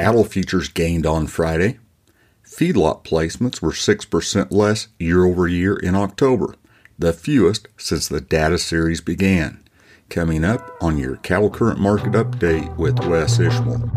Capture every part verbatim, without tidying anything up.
Cattle futures gained on Friday. Feedlot placements were six percent less year over year in October, the fewest since the data series began. Coming up on your Cattle Current Market Update with Wes Ishmael.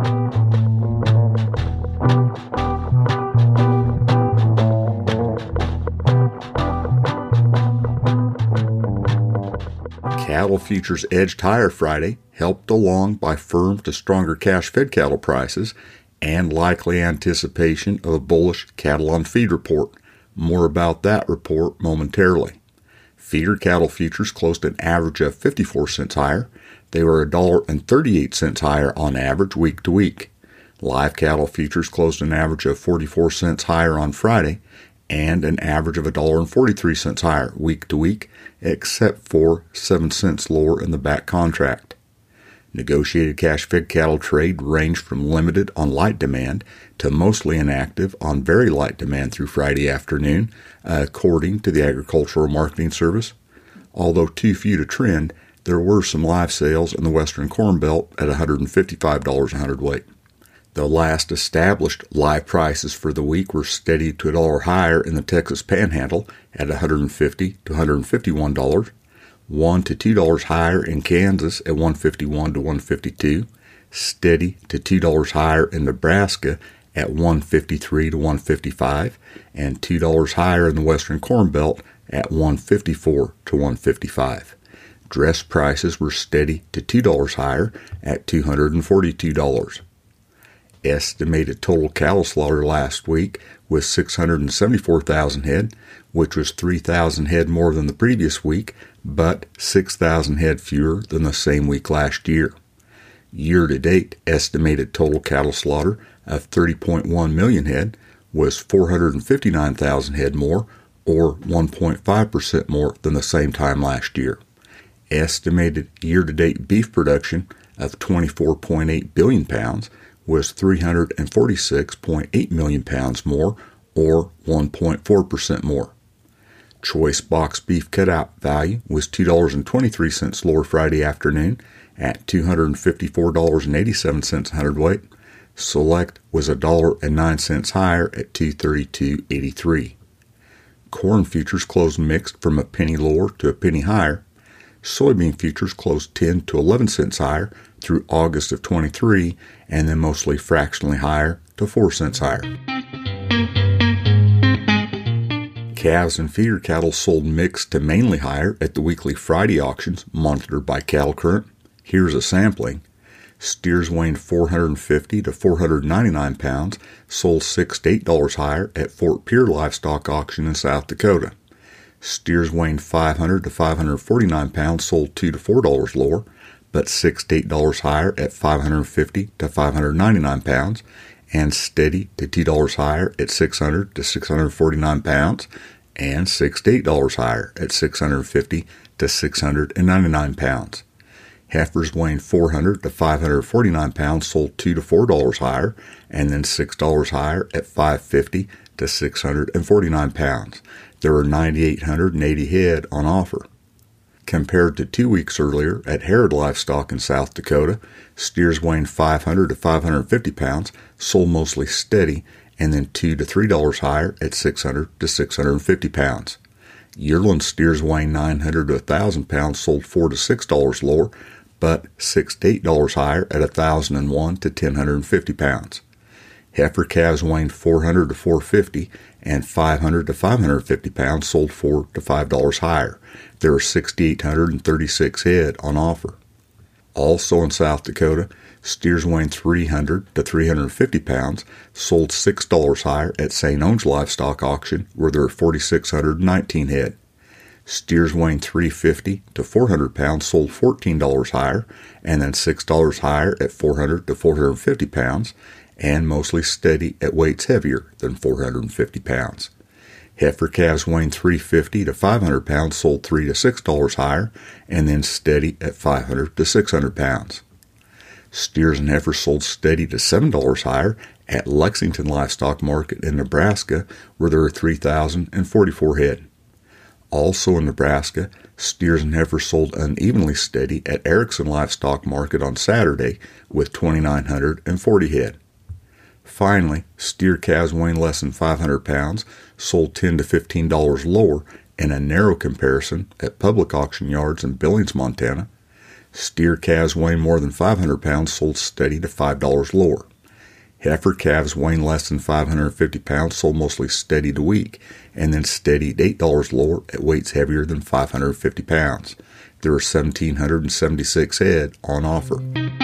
Cattle futures edged higher Friday, helped along by firm to stronger cash-fed cattle prices and likely anticipation of a bullish cattle on feed report. More about that report momentarily. Feeder cattle futures closed an average of fifty-four cents higher. They were one dollar and thirty-eight cents higher on average week to week. Live cattle futures closed an average of forty-four cents higher on Friday and an average of one dollar and forty-three cents higher week to week, except for seven cents lower in the back contract. Negotiated cash-fed cattle trade ranged from limited on light demand to mostly inactive on very light demand through Friday afternoon, uh, according to the Agricultural Marketing Service. Although too few to trend, there were some live sales in the Western Corn Belt at one hundred fifty-five dollars a hundredweight. The last established live prices for the week were steady to a dollar higher in the Texas Panhandle at one hundred fifty to one hundred fifty-one dollars, one to two dollars higher in Kansas at one hundred fifty-one to one hundred fifty-two dollars, steady to two dollars higher in Nebraska at one hundred fifty-three to one hundred fifty-five dollars, and two dollars higher in the Western Corn Belt at one hundred fifty-four to one hundred fifty-five dollars. Dress prices were steady to two dollars higher at two hundred forty-two dollars. Estimated total cattle slaughter last week was six hundred seventy-four thousand head, which was three thousand head more than the previous week, but six thousand head fewer than the same week last year. Year-to-date estimated total cattle slaughter of thirty point one million head was four hundred fifty-nine thousand head more, or one point five percent more than the same time last year. Estimated year-to-date beef production of twenty-four point eight billion pounds was three hundred forty-six point eight million pounds more, or one point four percent more. Choice box beef cutout value was two dollars and twenty-three cents lower Friday afternoon at two hundred fifty-four dollars and eighty-seven cents a hundredweight. Select was one dollar and nine cents higher at two hundred thirty-two dollars and eighty-three cents. Corn futures closed mixed from a penny lower to a penny higher. Soybean futures closed ten to eleven cents higher through August of twenty-three, and then mostly fractionally higher to four cents higher. Calves and feeder cattle sold mixed to mainly higher at the weekly Friday auctions monitored by Cattle Current. Here's a sampling. Steers weighing four hundred fifty to four hundred ninety-nine pounds sold six to eight dollars higher at Fort Pierre Livestock Auction in South Dakota. Steers weighing five hundred to five hundred forty-nine pounds sold two to four dollars lower, but six to eight dollars higher at five hundred fifty to five hundred ninety-nine pounds, and steady to two dollars higher at six hundred to six hundred forty-nine pounds, and six to eight dollars higher at six hundred fifty to six hundred ninety-nine pounds. Heifers weighing four hundred to five hundred forty-nine pounds sold two to four dollars higher, and then six dollars higher at five hundred fifty to six hundred forty-nine pounds. There were nine thousand eight hundred eighty head on offer. Compared to two weeks earlier at Herod Livestock in South Dakota, steers weighing five hundred to five hundred fifty pounds sold mostly steady, and then two to three dollars higher at six hundred to six hundred fifty pounds. Yearling steers weighing nine hundred to one thousand pounds sold four to six dollars lower, but six to eight dollars higher at one thousand one to ten fifty pounds. Heifer calves weighing four hundred to four hundred fifty and five hundred to five hundred fifty pounds sold four to five dollars higher. There are six thousand eight hundred thirty-six head on offer. Also in South Dakota, steers weighing three hundred to three hundred fifty pounds sold six dollars higher at Saint Onge Livestock Auction, where there are four thousand six hundred nineteen head. Steers weighing three hundred fifty to four hundred pounds sold fourteen dollars higher, and then six dollars higher at four hundred to four hundred fifty pounds, and mostly steady at weights heavier than four hundred fifty pounds. Heifer calves weighing three hundred fifty to five hundred pounds sold three to six dollars higher, and then steady at five hundred to six hundred pounds. Steers and heifers sold steady to seven dollars higher at Lexington Livestock Market in Nebraska, where there are three thousand forty-four head. Also in Nebraska, steers and heifers sold unevenly steady at Erickson Livestock Market on Saturday with two thousand nine hundred forty head. Finally, steer calves weighing less than five hundred pounds sold ten to fifteen dollars lower in a narrow comparison at public auction yards in Billings, Montana. Steer calves weighing more than five hundred pounds sold steady to five dollars lower. Heifer calves weighing less than five hundred fifty pounds sold mostly steady to weak, and then steadied eight dollars lower at weights heavier than five hundred fifty pounds. There were one thousand seven hundred seventy-six head on offer.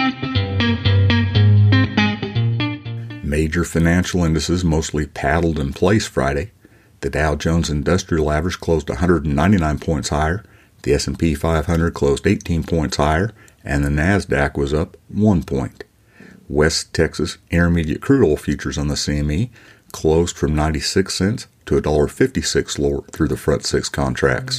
Major financial indices mostly paddled in place Friday. The Dow Jones Industrial Average closed one hundred ninety-nine points higher, the S and P five hundred closed eighteen points higher, and the NASDAQ was up one point. West Texas Intermediate Crude Oil futures on the C M E closed from ninety-six cents to one dollar fifty-six lower through the front six contracts.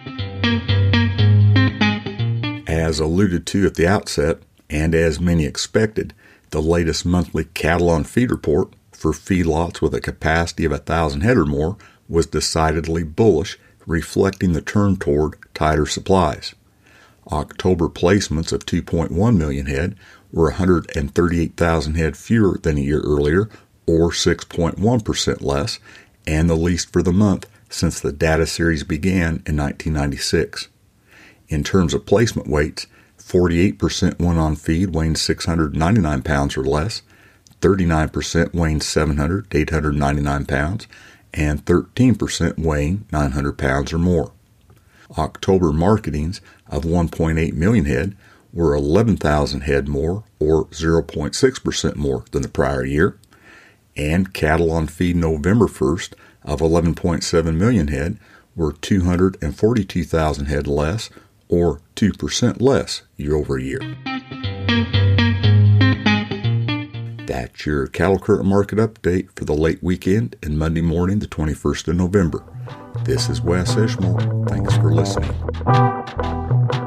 As alluded to at the outset, and as many expected, the latest monthly cattle on feed report for feedlots with a capacity of one thousand head or more was decidedly bullish, reflecting the turn toward tighter supplies. October placements of two point one million head were one hundred thirty-eight thousand head fewer than a year earlier, or six point one percent less, and the least for the month since the data series began in nineteen ninety-six. In terms of placement weights, forty-eight percent went on feed weighing six hundred ninety-nine pounds or less, thirty-nine percent weighing seven hundred to eight hundred ninety-nine pounds, and thirteen percent weighing nine hundred pounds or more. October marketings of one point eight million head were eleven thousand head more, or zero point six percent more than the prior year, and cattle on feed November first of eleven point seven million head were two hundred forty-two thousand head less, or two percent less year over year. That's your cattle current market update for the late weekend and Monday morning, the twenty-first of November. This is Wes Ishmael. Thanks for listening.